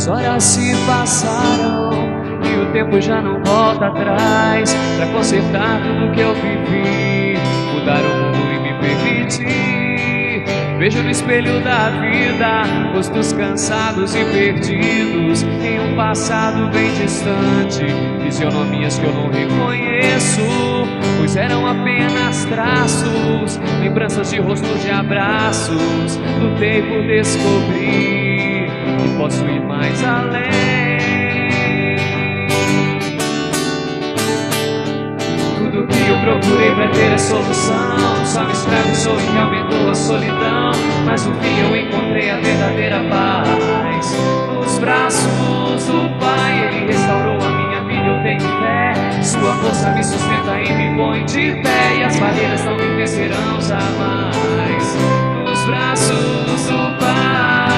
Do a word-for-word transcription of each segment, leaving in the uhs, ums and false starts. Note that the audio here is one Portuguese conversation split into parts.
As horas se passaram e o tempo já não volta atrás pra consertar tudo que eu vivi, mudar o mundo e me permitir. Vejo no espelho da vida rostos cansados e perdidos em um passado bem distante, fisionomias que eu não reconheço, pois eram apenas traços, lembranças de rostos e abraços. Lutei por descobrir que posso ir mais além. Tudo que eu procurei pra ter a solução só me escravizou e aumentou a solidão, mas no fim eu encontrei a verdadeira paz nos braços do Pai. Ele restaurou a minha vida, eu tenho fé. Sua força me sustenta e me põe de pé, e as barreiras não me vencerão jamais. Nos braços do Pai.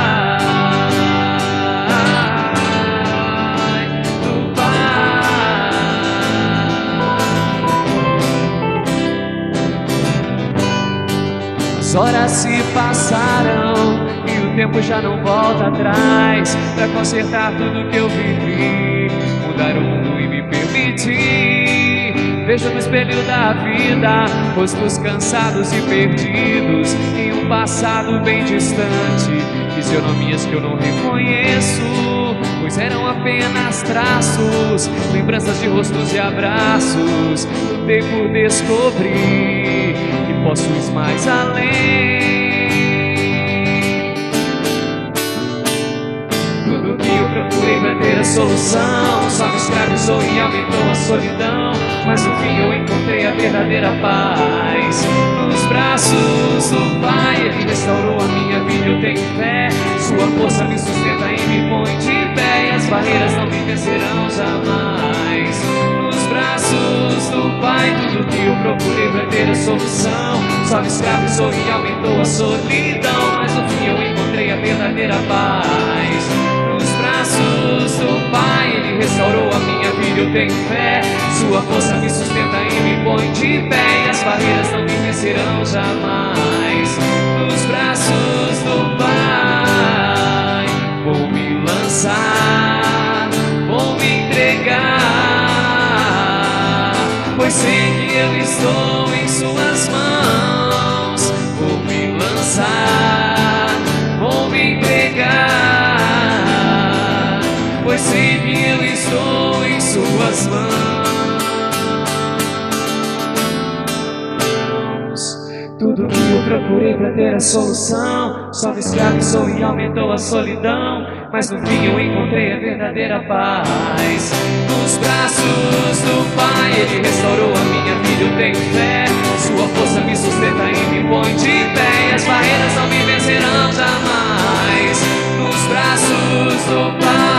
As horas se passaram e o tempo já não volta atrás pra consertar tudo que eu vivi, mudar o mundo e me permitir. Vejo no espelho da vida rostos cansados e perdidos em um passado bem distante, fisionomias que eu não reconheço, pois eram apenas traços, lembranças de rostos e abraços. Lutei por descobrir que posso ir mais além. Tudo que eu procurei pra ter a solução só me escravizou e aumentou a solidão, mas no fim eu encontrei a verdadeira paz nos braços do Pai. Ele restaurou a minha vida, eu tenho fé. Sua força me sustenta e me põe de pé, e as barreiras não me vencerão jamais. Nos braços do Pai, tudo que eu procurei pra ter a solução só me escravizou e aumentou a solidão, mas no fim eu encontrei a verdadeira paz nos braços do Pai. Ele restaurou a minha vida, eu tenho fé. Sua força me sustenta e me põe de pé, e as barreiras não me vencerão jamais. Nos braços do Pai vou me lançar, vou me entregar, pois sei que eu estou em suas mãos. Vou me lançar, vou me entregar, pois sei que eu estou em suas mãos. Tudo que eu procurei pra ter a solução só me escravizou e aumentou a solidão, mas no fim eu encontrei a verdadeira paz nos braços do Pai. Ele restaurou a minha vida, eu tenho fé. Sua força me sustenta e me põe de pé, e as barreiras não me vencerão jamais. Nos braços do Pai.